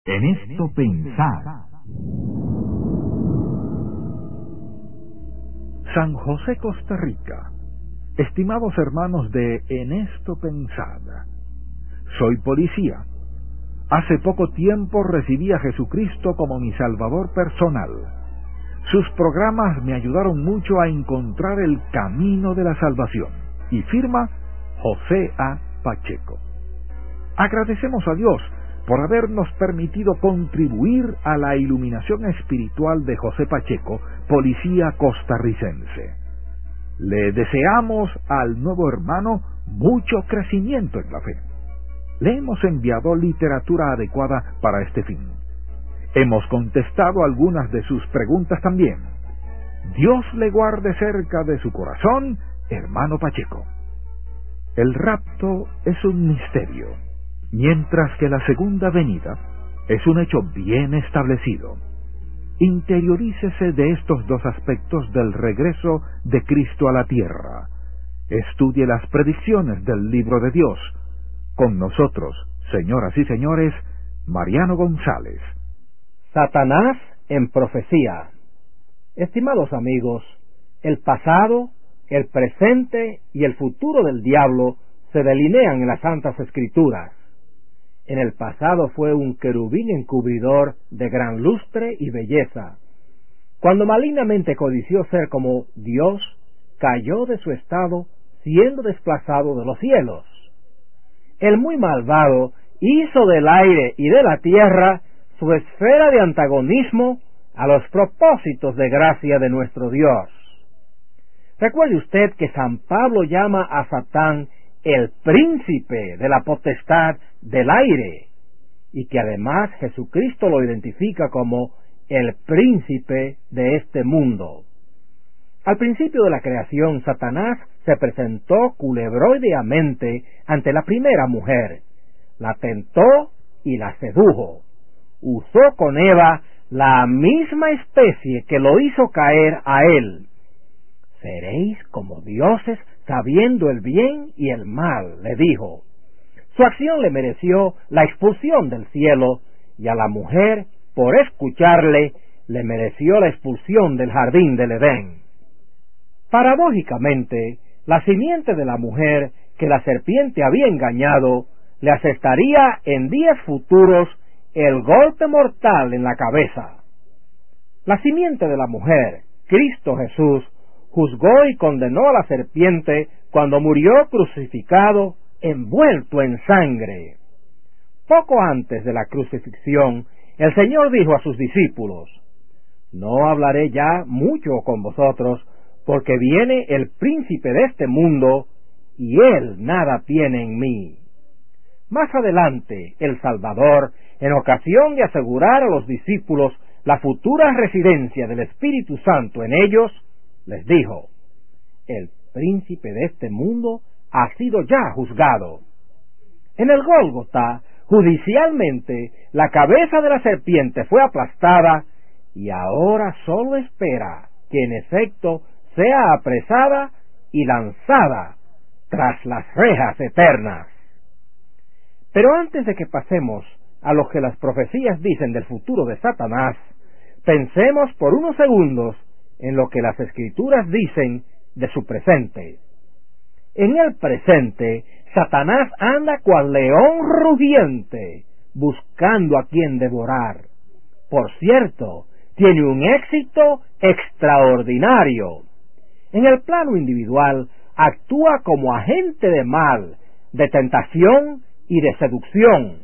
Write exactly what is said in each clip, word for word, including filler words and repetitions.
En esto pensad. San José, Costa Rica. Estimados hermanos de En esto pensad. Soy policía. Hace poco tiempo recibí a Jesucristo como mi Salvador personal. Sus programas me ayudaron mucho a encontrar el camino de la salvación. Y firma José A. Pacheco. Agradecemos a Dios por habernos permitido contribuir a la iluminación espiritual de José Pacheco, policía costarricense. Le deseamos al nuevo hermano mucho crecimiento en la fe. Le hemos enviado literatura adecuada para este fin. Hemos contestado algunas de sus preguntas también. Dios le guarde cerca de su corazón, hermano Pacheco. El rapto es un misterio, mientras que la segunda venida es un hecho bien establecido. Interiorícese de estos dos aspectos del regreso de Cristo a la tierra. Estudie las predicciones del libro de Dios. Con nosotros, señoras y señores, Mariano González. Satanás en profecía. Estimados amigos, el pasado, el presente y el futuro del diablo se delinean en las Santas Escrituras. En el pasado fue un querubín encubridor de gran lustre y belleza. Cuando malignamente codició ser como Dios, cayó de su estado siendo desplazado de los cielos. El muy malvado hizo del aire y de la tierra su esfera de antagonismo a los propósitos de gracia de nuestro Dios. Recuerde usted que San Pablo llama a Satán el príncipe de la potestad del aire, y que además Jesucristo lo identifica como el príncipe de este mundo. Al principio de la creación, Satanás se presentó culebroideamente ante la primera mujer, la tentó y la sedujo. Usó con Eva la misma especie que lo hizo caer a él. Seréis como dioses sabiendo el bien y el mal, le dijo. Su acción le mereció la expulsión del cielo, y a la mujer, por escucharle, le mereció la expulsión del jardín del Edén. Paradójicamente, la simiente de la mujer que la serpiente había engañado, le asestaría en días futuros el golpe mortal en la cabeza. La simiente de la mujer, Cristo Jesús, juzgó y condenó a la serpiente cuando murió crucificado, envuelto en sangre. Poco antes de la crucifixión, el Señor dijo a sus discípulos: No hablaré ya mucho con vosotros, porque viene el príncipe de este mundo, y él nada tiene en mí. Más adelante, el Salvador, en ocasión de asegurar a los discípulos la futura residencia del Espíritu Santo en ellos, les dijo: El príncipe de este mundo ha sido ya juzgado. En el Gólgota, judicialmente, la cabeza de la serpiente fue aplastada, y ahora solo espera que en efecto sea apresada y lanzada tras las rejas eternas. Pero antes de que pasemos a lo que las profecías dicen del futuro de Satanás, pensemos por unos segundos en lo que las Escrituras dicen de su presente. En el presente, Satanás anda cual león rugiente, buscando a quien devorar. Por cierto, tiene un éxito extraordinario. En el plano individual, actúa como agente de mal, de tentación y de seducción.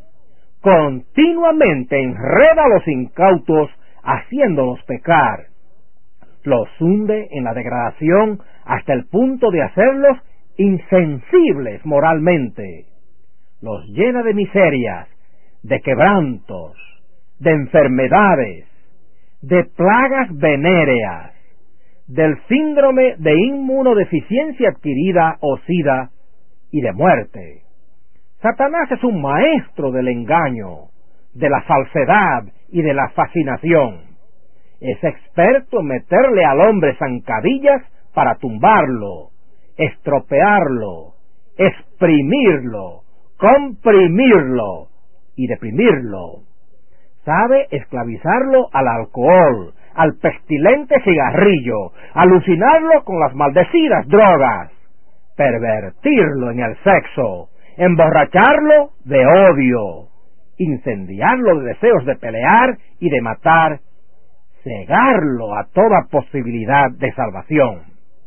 Continuamente enreda a los incautos, haciéndolos pecar. Los hunde en la degradación hasta el punto de hacerlos insensibles moralmente. Los llena de miserias, de quebrantos, de enfermedades, de plagas venéreas, del síndrome de inmunodeficiencia adquirida o SIDA y de muerte. Satanás es un maestro del engaño, de la falsedad y de la fascinación. Es experto en meterle al hombre zancadillas para tumbarlo, estropearlo, exprimirlo, comprimirlo y deprimirlo. sabe esclavizarlo al alcohol, al pestilente cigarrillo, alucinarlo con las maldecidas drogas, pervertirlo en el sexo, emborracharlo de odio, incendiarlo de deseos de pelear y de matar, cegarlo a toda posibilidad de salvación.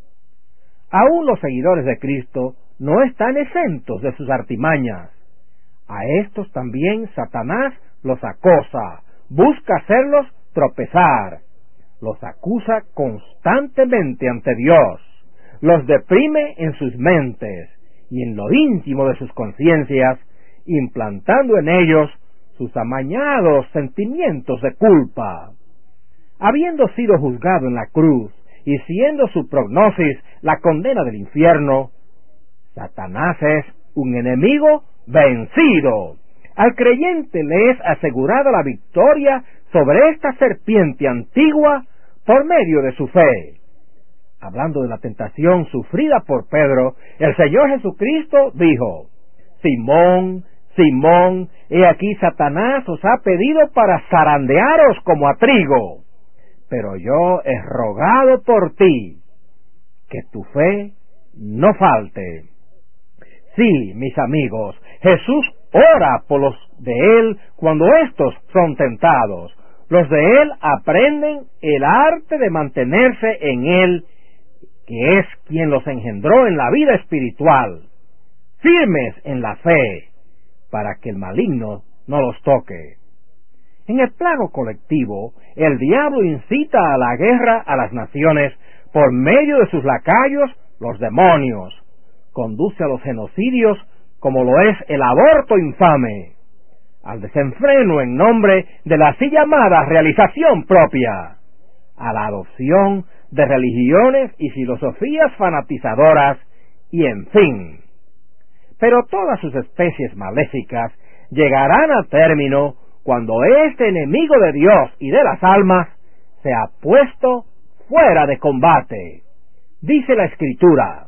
Aún los seguidores de Cristo no están exentos de sus artimañas. A estos también Satanás los acosa, busca hacerlos tropezar, los acusa constantemente ante Dios, los deprime en sus mentes y en lo íntimo de sus conciencias, implantando en ellos sus amañados sentimientos de culpa. Habiendo sido juzgado en la cruz y siendo su prognosis la condena del infierno, Satanás es un enemigo vencido. Al creyente le es asegurada la victoria sobre esta serpiente antigua por medio de su fe. Hablando de la tentación sufrida por Pedro, el Señor Jesucristo dijo: Simón, Simón, he aquí Satanás os ha pedido para zarandearos como a trigo, pero yo he rogado por ti, que tu fe no falte. Sí, mis amigos, Jesús ora por los de Él cuando éstos son tentados. Los de Él aprenden el arte de mantenerse en Él, que es quien los engendró en la vida espiritual, firmes en la fe, para que el maligno no los toque. En el plano colectivo, el diablo incita a la guerra a las naciones por medio de sus lacayos, los demonios. Conduce a los genocidios, como lo es el aborto infame, al desenfreno en nombre de la así llamada realización propia, a la adopción de religiones y filosofías fanatizadoras, y en fin. Pero todas sus especies maléficas llegarán a término cuando este enemigo de Dios y de las almas sea puesto fuera de combate. Dice la Escritura: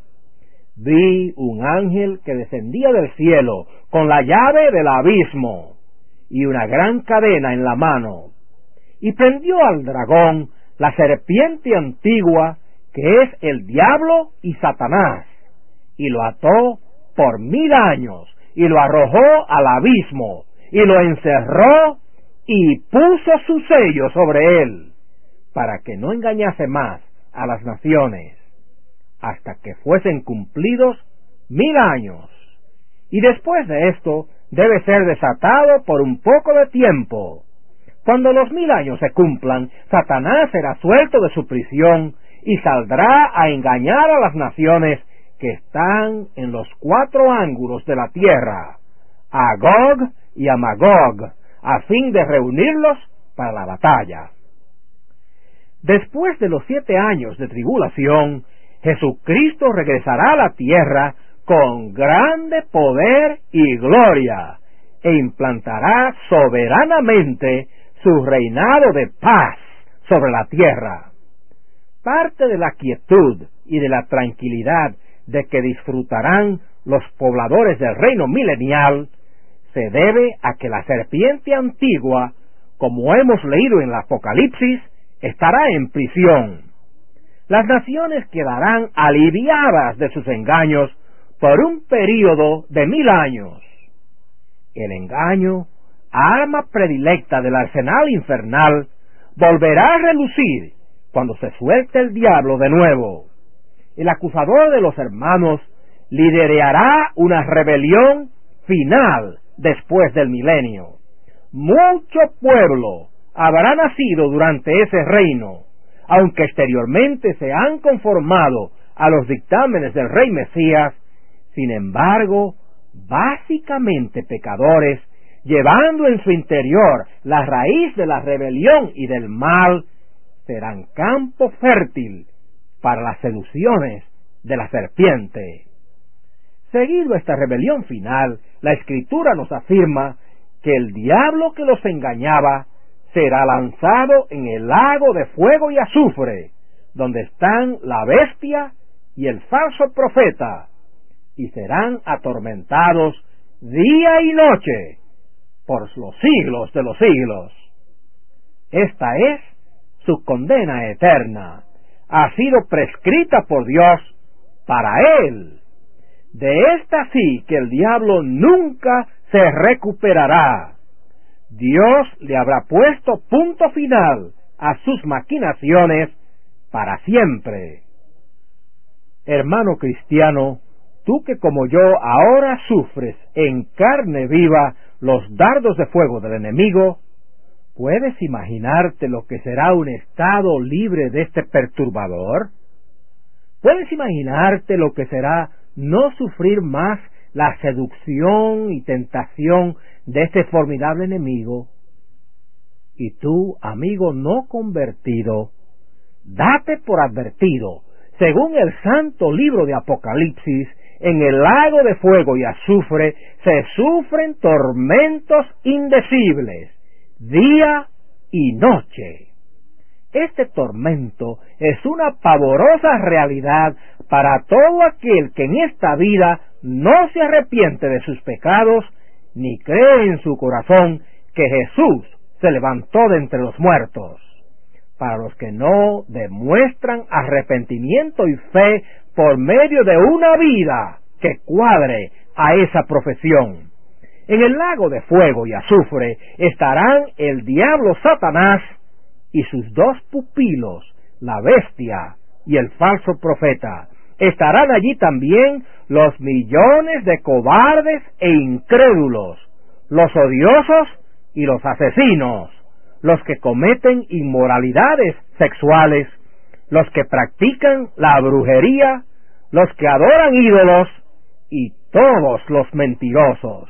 vi un ángel que descendía del cielo con la llave del abismo y una gran cadena en la mano, y prendió al dragón, la serpiente antigua, que es el diablo y Satanás, y lo ató por mil años, y lo arrojó al abismo, y lo encerró, y puso su sello sobre él, para que no engañase más a las naciones, hasta que fuesen cumplidos mil años. Y después de esto debe ser desatado por un poco de tiempo. Cuando los mil años se cumplan, Satanás será suelto de su prisión y saldrá a engañar a las naciones que están en los cuatro ángulos de la tierra, a Gog y a Magog, a fin de reunirlos para la batalla. Después de los siete años de tribulación, Jesucristo regresará a la tierra con grande poder y gloria, e implantará soberanamente su reinado de paz sobre la tierra. Parte de la quietud y de la tranquilidad de que disfrutarán los pobladores del reino milenial se debe a que la serpiente antigua, como hemos leído en el Apocalipsis, estará en prisión. Las naciones quedarán aliviadas de sus engaños por un período de mil años. El engaño, arma predilecta del arsenal infernal, volverá a relucir cuando se suelte el diablo de nuevo. El acusador de los hermanos liderará una rebelión final después del milenio. Mucho pueblo habrá nacido durante ese reino, aunque exteriormente se han conformado a los dictámenes del Rey Mesías. Sin embargo, básicamente pecadores, llevando en su interior la raíz de la rebelión y del mal, serán campo fértil para las seducciones de la serpiente. Seguido esta rebelión final, la Escritura nos afirma que el diablo que los engañaba será lanzado en el lago de fuego y azufre, donde están la bestia y el falso profeta, y serán atormentados día y noche por los siglos de los siglos. Esta es su condena eterna. Ha sido prescrita por Dios para él. De esta sí que el diablo nunca se recuperará. Dios le habrá puesto punto final a sus maquinaciones para siempre. Hermano cristiano, tú que como yo ahora sufres en carne viva los dardos de fuego del enemigo, ¿puedes imaginarte lo que será un estado libre de este perturbador? ¿Puedes imaginarte lo que será no sufrir más la seducción y tentación de este formidable enemigo? Y tú, amigo no convertido, date por advertido. Según el santo libro de Apocalipsis, en el lago de fuego y azufre se sufren tormentos indecibles, día y noche. Este tormento es una pavorosa realidad para todo aquel que en esta vida no se arrepiente de sus pecados, ni cree en su corazón que Jesús se levantó de entre los muertos. Para los que no demuestran arrepentimiento y fe por medio de una vida que cuadre a esa profesión. En el lago de fuego y azufre estarán el diablo Satanás y sus dos pupilos, la bestia y el falso profeta. Estarán allí también los millones de cobardes e incrédulos, los odiosos y los asesinos, los que cometen inmoralidades sexuales, los que practican la brujería, los que adoran ídolos y todos los mentirosos.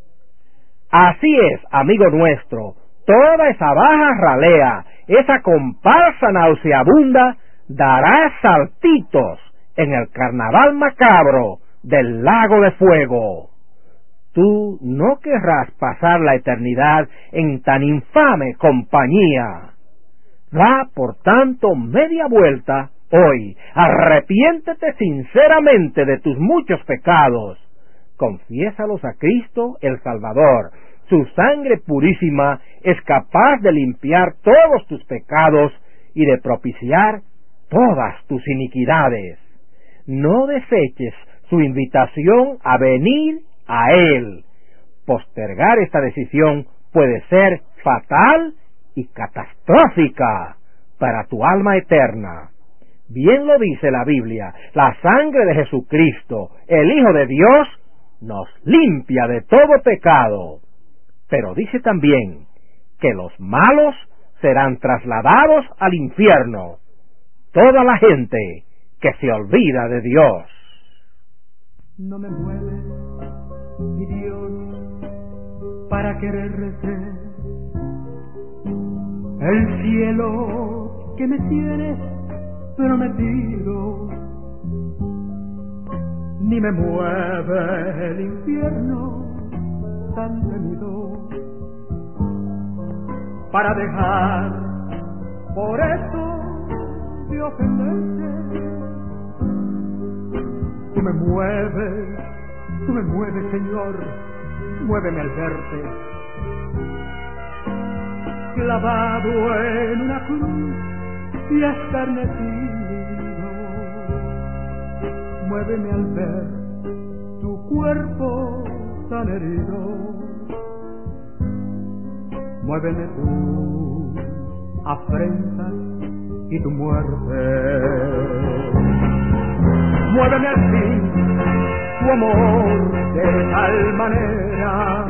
Así es, amigo nuestro, toda esa baja ralea, esa comparsa nauseabunda, dará saltitos en el carnaval macabro del lago de fuego. Tú no querrás pasar la eternidad en tan infame compañía. Da, por tanto, media vuelta hoy. Arrepiéntete sinceramente de tus muchos pecados. Confiésalos a Cristo el Salvador. Su sangre purísima es capaz de limpiar todos tus pecados y de propiciar todas tus iniquidades. No deseches su invitación a venir a Él. Postergar esta decisión puede ser fatal y catastrófica para tu alma eterna. Bien lo dice la Biblia, la sangre de Jesucristo, el Hijo de Dios, nos limpia de todo pecado. Pero dice también que los malos serán trasladados al infierno. Toda la gente que se olvida de Dios. No me mueves, mi Dios, para quererte. El cielo que me tienes prometido, ni me mueve el infierno tan temido, para dejar por eso de ofenderte. Tú me mueves, tú me mueves, Señor, muéveme al verte clavado en una cruz y escarnecido. Muéveme al ver tu cuerpo tan herido. Muéveme tus afrentas y tu muerte. Muéveme al fin tu amor de tal manera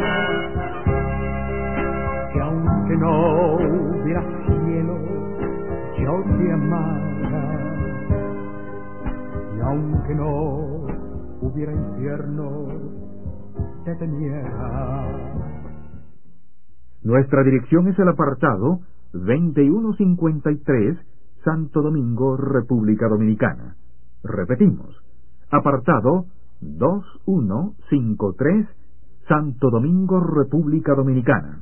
que aunque no hubiera cielo, yo te amara, y aunque no hubiera infierno, te temiera. Nuestra dirección es el apartado veintiuno cincuenta y tres, Santo Domingo, República Dominicana. Repetimos, apartado veintiuno cincuenta y tres, Santo Domingo, República Dominicana.